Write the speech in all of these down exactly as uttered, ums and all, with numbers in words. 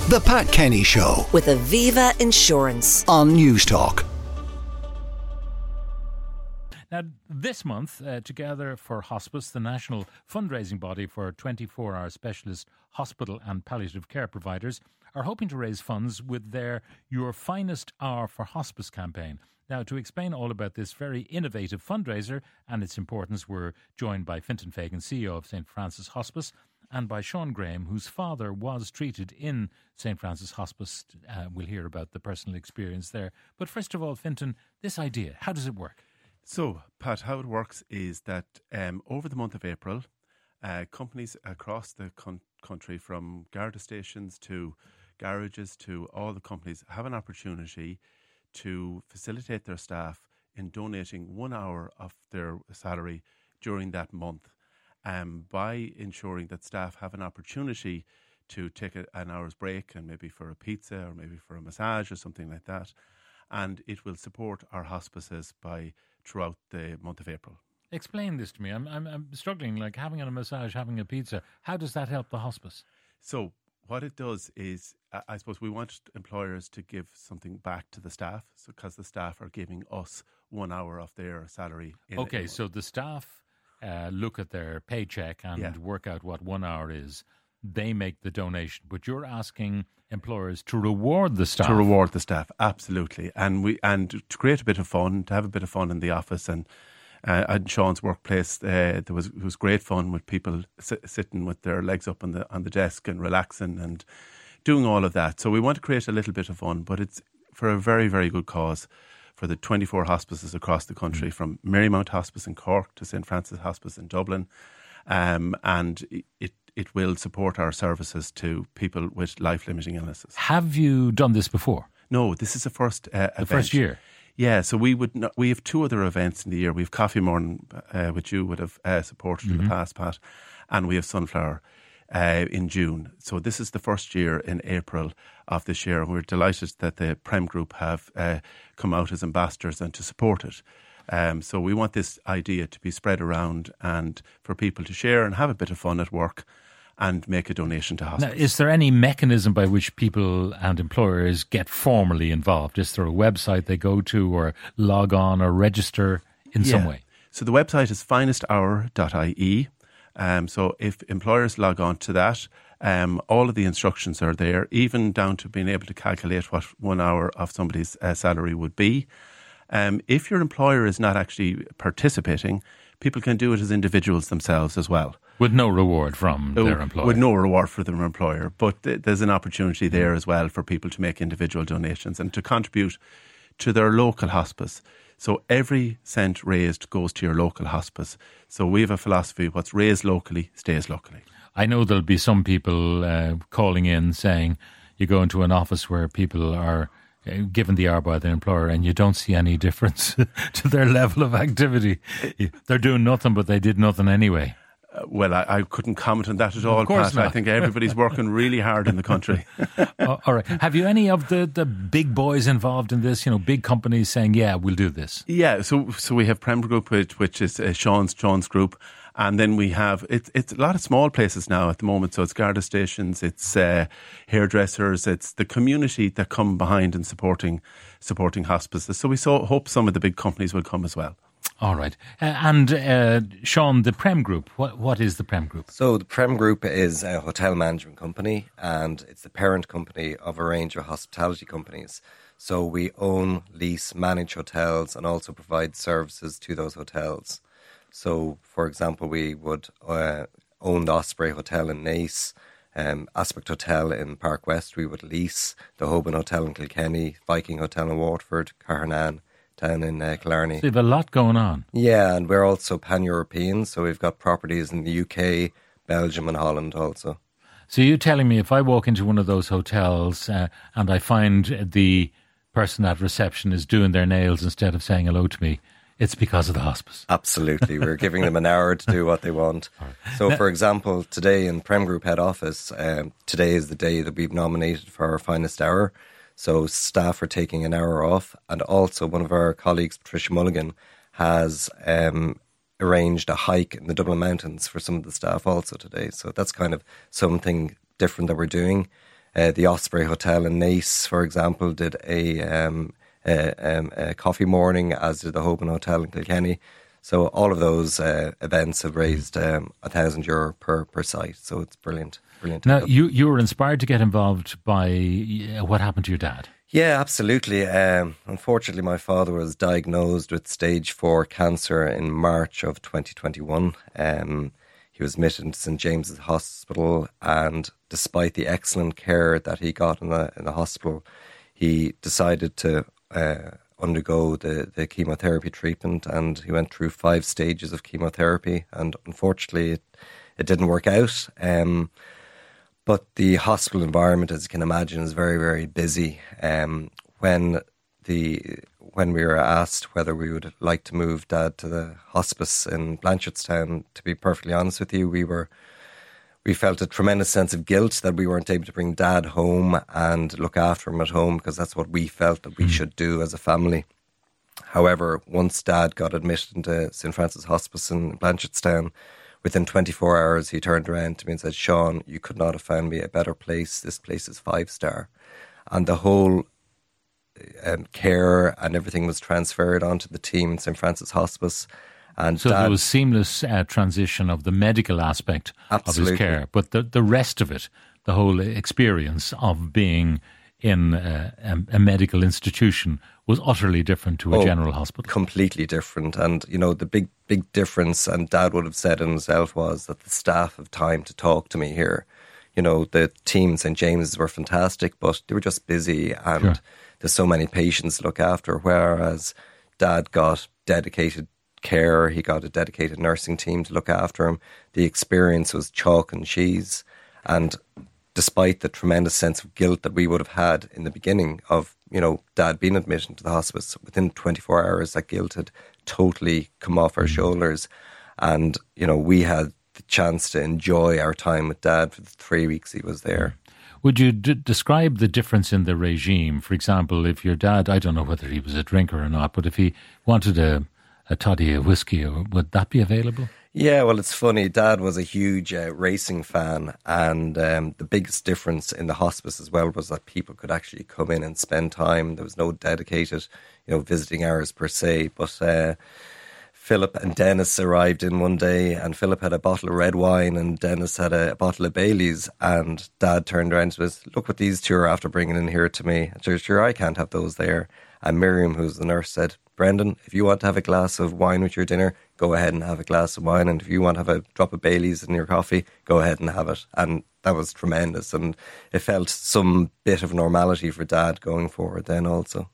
The Pat Kenny Show with Aviva Insurance on Newstalk. Now, this month, uh, Together for Hospice, the national fundraising body for twenty-four hour specialist hospital and palliative care providers, are hoping to raise funds with their Your Finest Hour for Hospice campaign. Now, to explain all about this very innovative fundraiser and its importance, we're joined by Fintan Fagan, C E O of Saint Francis Hospice, and by Sean Graham, whose father was treated in Saint Francis Hospice. Uh, we'll hear about the personal experience there. But first of all, Fintan, this idea, how does it work? So, Pat, how it works is that um, over the month of April, uh, companies across the con- country, from Garda stations to garages to all the companies, have an opportunity to facilitate their staff in donating one hour of their salary during that month, um, by ensuring that staff have an opportunity to take a, an hour's break, and maybe for a pizza or maybe for a massage or something like that. And it will support our hospices by throughout the month of April. Explain this to me. I'm, I'm I'm struggling, like having a massage, having a pizza. How does that help the hospice? So what it does is, I suppose we want employers to give something back to the staff, so because the staff are giving us one hour of their salary. In okay, a, so the staff uh, look at their paycheck and Yeah. work out what one hour is. They make the donation, but you're asking employers to reward the staff. To reward the staff, absolutely. And we and to create a bit of fun, to have a bit of fun in the office. And uh, at Sean's workplace, uh, there was it was great fun with people si- sitting with their legs up on the on the desk and relaxing and doing all of that. So we want to create a little bit of fun, but it's for a very, very good cause, for the twenty-four hospices across the country, mm. from Marymount Hospice in Cork to Saint Francis Hospice in Dublin. Um, and it it will support our services to people with life-limiting illnesses. Have you done this before? No, this is the first uh, The event. first year? Yeah, so we would not, we have two other events in the year. We have Coffee Morning, uh, which you would have uh, supported mm-hmm. in the past, Pat, and we have Sunflower uh, in June. So this is the first year in April of this year, and we're delighted that the Prem Group have uh, come out as ambassadors and to support it. Um, so we want this idea to be spread around and for people to share and have a bit of fun at work and make a donation to hospice. Now, is there any mechanism by which people and employers get formally involved? Is there a website they go to or log on or register in yeah. some way? So the website is finest hour dot I E. Um, so if employers log on to that, um, all of the instructions are there, even down to being able to calculate what one hour of somebody's uh, salary would be. Um, if your employer is not actually participating, people can do it as individuals themselves as well. With no reward from Oh, their employer. With no reward for their employer. But th- there's an opportunity there as well for people to make individual donations and to contribute to their local hospice. So every cent raised goes to your local hospice. So we have a philosophy, what's raised locally stays locally. I know there'll be some people uh, calling in saying you go into an office where people are uh, given the hour by their employer and you don't see any difference to their level of activity. They're doing nothing, but they did nothing anyway. Uh, well, I, I couldn't comment on that at all, Of course Pat. not. I think everybody's working really hard in the country. Oh, all right. Have you any of the, the big boys involved in this? You know, big companies saying, yeah, we'll do this. Yeah, so so we have Prem Group, which, which is uh, Sean's Sean's group. And then we have, it's it's a lot of small places now at the moment. So it's Garda stations, it's uh, hairdressers, it's the community that come behind and supporting supporting hospices. So we so hope some of the big companies will come as well. All right. Uh, and uh, Sean, the Prem Group, what what is the Prem Group? So the Prem Group is a hotel management company, and it's the parent company of a range of hospitality companies. So we own, lease, manage hotels and also provide services to those hotels. So, for example, we would uh, own the Osprey Hotel in Naas, um, Aspect Hotel in Park West. We would lease the Hoban Hotel in Kilkenny, Viking Hotel in Waterford, Carnan down in uh, Killarney. So you have a lot going on. Yeah, and we're also pan-European, so we've got properties in the U K, Belgium and Holland also. So you're telling me if I walk into one of those hotels uh, and I find the person at reception is doing their nails instead of saying hello to me, it's because of the hospice. Absolutely. We're giving them an hour to do what they want. Right. So, for example, today in Prem Group head office, um, today is the day that we've nominated for our finest hour. So staff are taking an hour off. And also one of our colleagues, Patricia Mulligan, has um, arranged a hike in the Dublin Mountains for some of the staff also today. So that's kind of something different that we're doing. Uh, the Osprey Hotel in Naas, for example, did a, um, a, um, a coffee morning, as did the Hoban Hotel in Kilkenny. So all of those uh, events have raised um, a thousand euro per, per site. So it's brilliant. brilliant. Now, you, you were inspired to get involved by uh, what happened to your dad. Yeah, absolutely. Um, unfortunately, my father was diagnosed with stage four cancer in March of twenty twenty-one. Um, he was admitted into St James's Hospital, and despite the excellent care that he got in the in the hospital, he decided to uh, undergo the, the chemotherapy treatment, and he went through five stages of chemotherapy, and unfortunately, it, it didn't work out. Um, But the hospital environment, as you can imagine, is very, very busy. Um, when the when we were asked whether we would like to move Dad to the hospice in Blanchardstown, to be perfectly honest with you, we were we felt a tremendous sense of guilt that we weren't able to bring Dad home and look after him at home, because that's what we felt that we mm. should do as a family. However, once Dad got admitted into Saint Francis Hospice in Blanchardstown, within twenty-four hours, he turned around to me and said, "Sean, you could not have found me a better place. This place is five-star." And the whole um, care and everything was transferred onto the team in Saint Francis Hospice. And so Dad, there was seamless uh, transition of the medical aspect absolutely. of his care. But the, the rest of it, the whole experience of being in uh, a, a medical institution, was utterly different to a oh, general hospital. Completely different. And, you know, the big, big difference, and Dad would have said himself, was that the staff have time to talk to me here. You know, the team in St James's were fantastic, but they were just busy, and sure. there's so many patients to look after, whereas Dad got dedicated care, he got a dedicated nursing team to look after him. The experience was chalk and cheese, and despite the tremendous sense of guilt that we would have had in the beginning of, you know, Dad being admitted to the hospice, within twenty-four hours, that guilt had totally come off our mm. shoulders. And, you know, we had the chance to enjoy our time with Dad for the three weeks he was there. Would you d- describe the difference in the regime? For example, if your dad, I don't know whether he was a drinker or not, but if he wanted a, a toddy of whiskey, would that be available? Yeah, well, it's funny. Dad was a huge uh, racing fan, and um, the biggest difference in the hospice as well was that people could actually come in and spend time. There was no dedicated, you know, visiting hours per se. But uh, Philip and Dennis arrived in one day, and Philip had a bottle of red wine, and Dennis had a, a bottle of Baileys. And Dad turned around to us, "Look what these two are after bringing in here to me." I said, "Sure, I can't have those there." And Miriam, who's the nurse, said, "Brendan, if you want to have a glass of wine with your dinner, go ahead and have a glass of wine. And if you want to have a drop of Baileys in your coffee, go ahead and have it." And that was tremendous. And it felt some bit of normality for Dad going forward then also.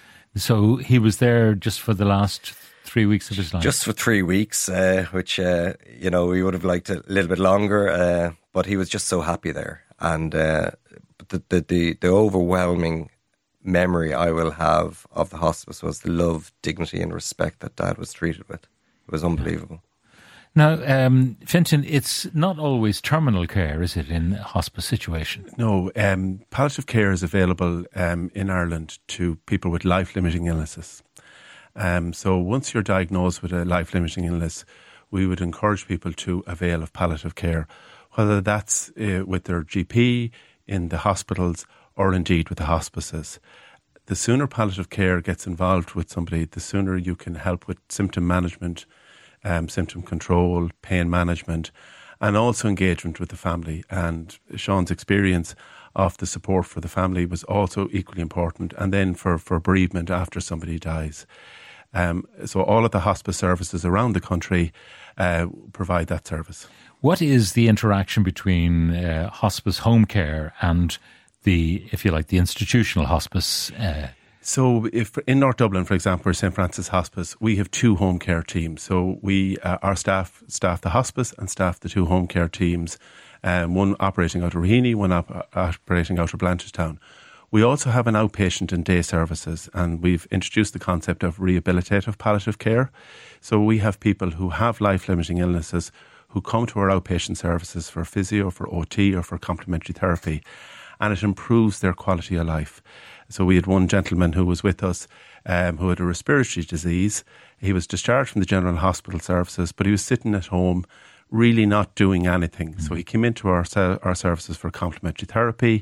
So he was there just for the last three weeks of his life? Just for three weeks, uh, which, uh, you know, we would have liked a little bit longer. Uh, but he was just so happy there. And uh, the, the, the, the overwhelming memory I will have of the hospice was the love, dignity and respect that Dad was treated with. It was unbelievable. Now, um, Fintan, it's not always terminal care, is it, in a hospice situation? No, um, palliative care is available um, in Ireland to people with life-limiting illnesses. Um, so once you're diagnosed with a life-limiting illness, we would encourage people to avail of palliative care, whether that's uh, with their G P, in the hospitals, or indeed with the hospices. The sooner palliative care gets involved with somebody, the sooner you can help with symptom management, um, symptom control, pain management, and also engagement with the family. And Sean's experience of the support for the family was also equally important. And then for, for bereavement after somebody dies. Um, so all of the hospice services around the country uh, provide that service. What is the interaction between uh, hospice home care and the, if you like, the institutional hospice? Uh... So if in North Dublin, for example, Saint Francis Hospice, we have two home care teams. So we, uh, our staff, staff the hospice and staff the two home care teams, um, one operating out of Raheny, one op- operating out of Blanchardstown. We also have an outpatient and day services, and we've introduced the concept of rehabilitative palliative care. So we have people who have life-limiting illnesses who come to our outpatient services for physio, for O T or for complementary therapy, and it improves their quality of life. So we had one gentleman who was with us um, who had a respiratory disease. He was discharged from the general hospital services, but he was sitting at home really not doing anything. Mm-hmm. So he came into our, our services for complementary therapy,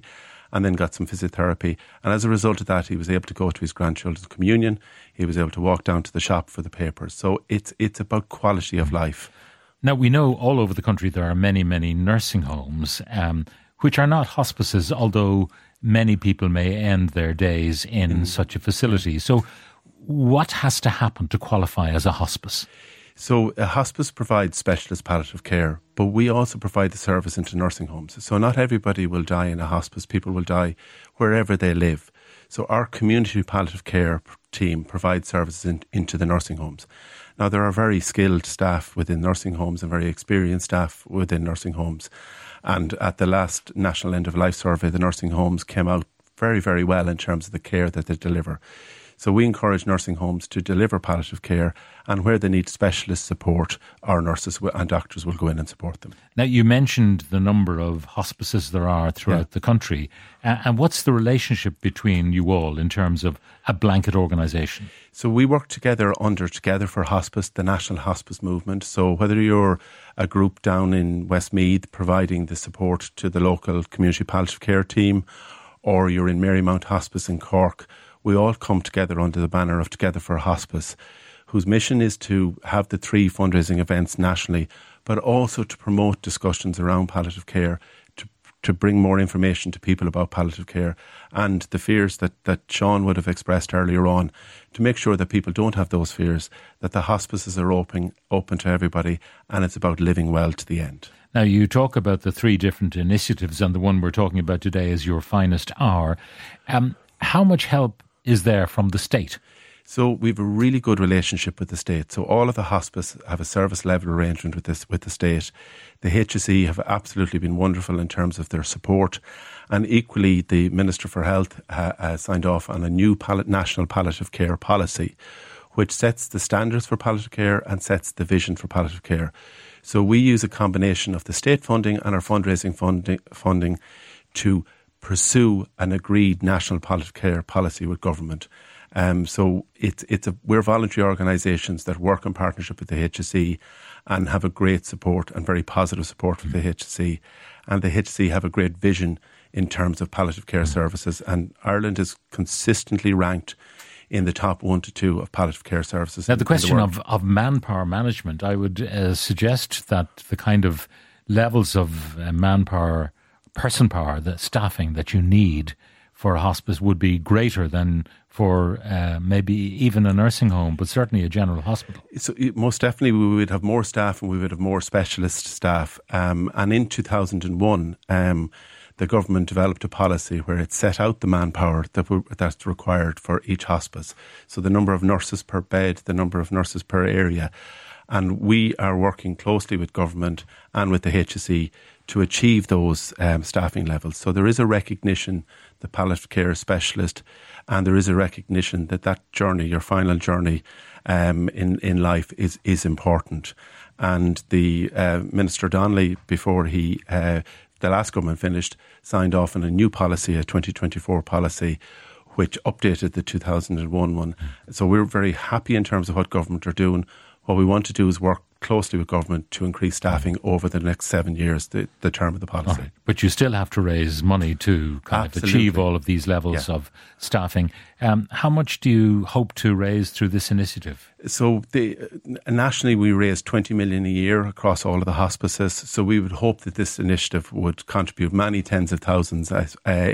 and then got some physiotherapy. And as a result of that, he was able to go to his grandchildren's communion. He was able to walk down to the shop for the papers. So it's it's about quality of life. Now, we know all over the country there are many, many nursing homes, um, which are not hospices, although many people may end their days in mm. such a facility. So what has to happen to qualify as a hospice? So a hospice provides specialist palliative care, but we also provide the service into nursing homes. So not everybody will die in a hospice. People will die wherever they live. So our community palliative care team provides services in, into the nursing homes. Now, there are very skilled staff within nursing homes and very experienced staff within nursing homes. And at the last National End of Life Survey, the nursing homes came out very, very well in terms of the care that they deliver. So we encourage nursing homes to deliver palliative care, and where they need specialist support, our nurses and doctors will go in and support them. Now, you mentioned the number of hospices there are throughout yeah. the country. Uh, and what's the relationship between you all in terms of a blanket organisation? So we work together under Together for Hospice, the National Hospice Movement. So whether you're a group down in Westmeath providing the support to the local community palliative care team, or you're in Marymount Hospice in Cork, we all come together under the banner of Together for Hospice, whose mission is to have the three fundraising events nationally, but also to promote discussions around palliative care, to to bring more information to people about palliative care and the fears that, that Sean would have expressed earlier on, to make sure that people don't have those fears, that the hospices are open, open to everybody, and it's about living well to the end. Now, you talk about the three different initiatives, and the one we're talking about today is Your Finest Hour. Um, how much help is there from the state? So we have a really good relationship with the state. So all of the hospice have a service level arrangement with this with the state. The H S E have absolutely been wonderful in terms of their support, and equally the Minister for Health uh, uh, signed off on a new pal- national palliative care policy, which sets the standards for palliative care and sets the vision for palliative care. So we use a combination of the state funding and our fundraising funding, funding to pursue an agreed national palliative care policy with government. Um, so it's it's a, we're voluntary organisations that work in partnership with the H S E and have a great support and very positive support for mm. the H S E. And the H S E have a great vision in terms of palliative care mm. services. And Ireland is consistently ranked in the top one to two of palliative care services. Now, in, the question the of, of manpower management, I would uh, suggest that the kind of levels of uh, manpower, person power, the staffing that you need for a hospice would be greater than for uh, maybe even a nursing home, but certainly a general hospital. So most definitely we would have more staff and we would have more specialist staff. Um, and in two thousand one, um, the government developed a policy where it set out the manpower that w- that's required for each hospice. So the number of nurses per bed, the number of nurses per area. And we are working closely with government and with the H S E to achieve those um, staffing levels. So there is a recognition, the palliative care specialist, and there is a recognition that that journey, your final journey um, in, in life is, is important. And the uh, Minister Donnelly, before he, uh, the last government finished, signed off on a new policy, a twenty twenty-four policy, which updated the two thousand one one. So we're very happy in terms of what government are doing. What we want to do is work closely with government to increase staffing over the next seven years, the, the term of the policy. Right. But you still have to raise money to kind Absolutely. of achieve all of these levels yeah. of staffing. Um, how much do you hope to raise through this initiative? So the, uh, nationally we raise twenty million a year across all of the hospices. So we would hope that this initiative would contribute many tens of thousands uh,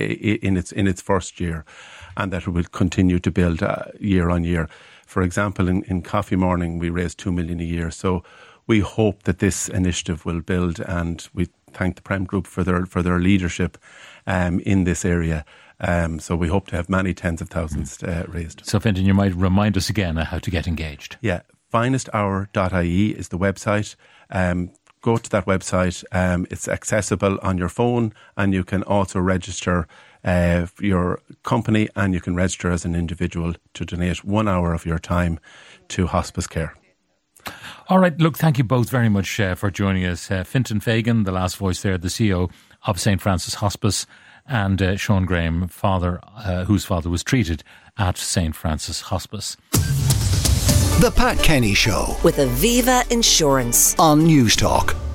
in its in its first year, and that it will continue to build uh, year on year. For example, in, in Coffee Morning, we raise two million a year. So we hope that this initiative will build, and we thank the Prem Group for their for their leadership um, in this area. Um, so we hope to have many tens of thousands uh, raised. So, Fintan, you might remind us again how to get engaged. Yeah, finest hour dot I E is the website. Um, go to that website. Um, it's accessible on your phone, and you can also register Uh, for your company, and you can register as an individual to donate one hour of your time to hospice care. All right, look, thank you both very much uh, for joining us. Uh, Fintan Fagan, the last voice there, the C E O of Saint Francis Hospice, and uh, Sean Graham, father, uh, whose father was treated at Saint Francis Hospice. The Pat Kenny Show with Aviva Insurance on News Talk.